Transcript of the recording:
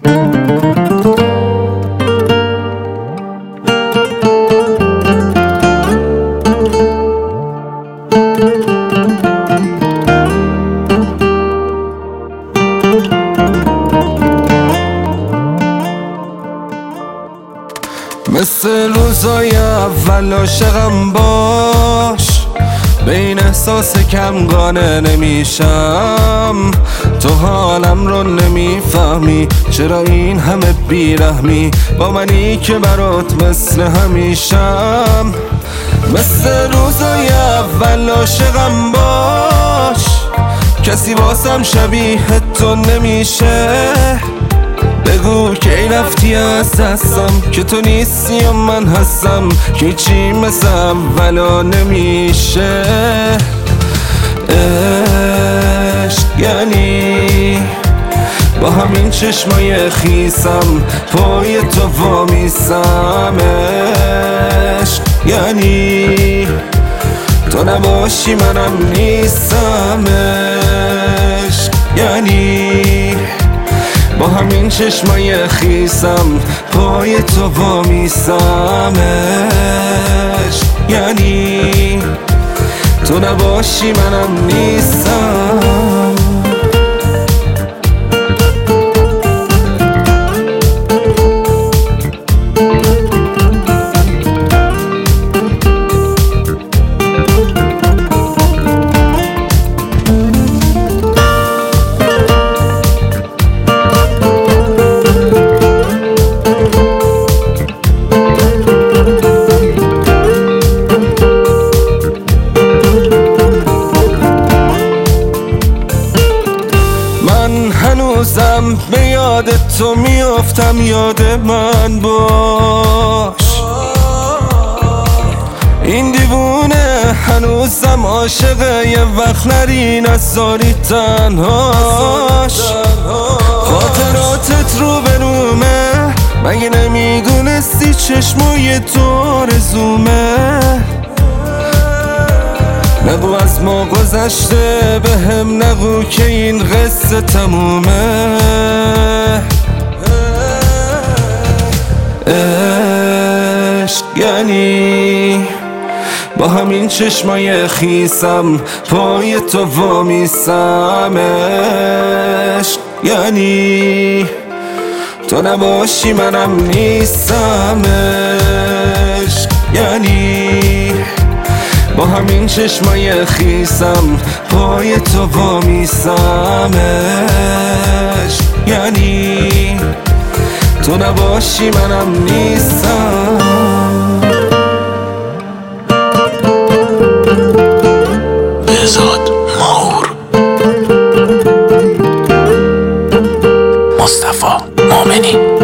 مثل روزای اول عاشقم باش، به این احساس کم قانع نمیشم. تو حالم رو نمیفهمی، چرا این همه بیرحمی با منی که برات مثل همیشم. مثل روزای اول عاشقم باش، کسی واسم شبیه تو نمیشه. بگو کی رفتی از دستم، که تو نیستی و من هستم، که هیچی مثل اولا نمیشه. عشق یعنی با همین چشمای خیسم پای تو وامیستم. عشق یعنی تو نباشی منم نیستم. عشق یعنی با همین چشمای خیسم پای تو وامیستم. عشق یعنی تو نباشی منم نیستم. هنوزم به یاد تو میافتم، یاد من باش. این دیوونه هنوزم عاشقه، یه وقت نری نذاری تنهاش. خاطراتت رو به رومه، مگه نمیدونستی چشمای تو آرزومه. نگو از ما گذشته، به هم نگو که این قصه تمومه. عشق یعنی با همین چشمای خیسم پای تو وامیستم. عشق یعنی تو نباشی منم نیستم. عشق یعنی با همین چشمای خیسم پای تو وامیستم. عشق یعنی تو نباشی منم نیستم. بهزاد ماهور، مصطفی مومنی.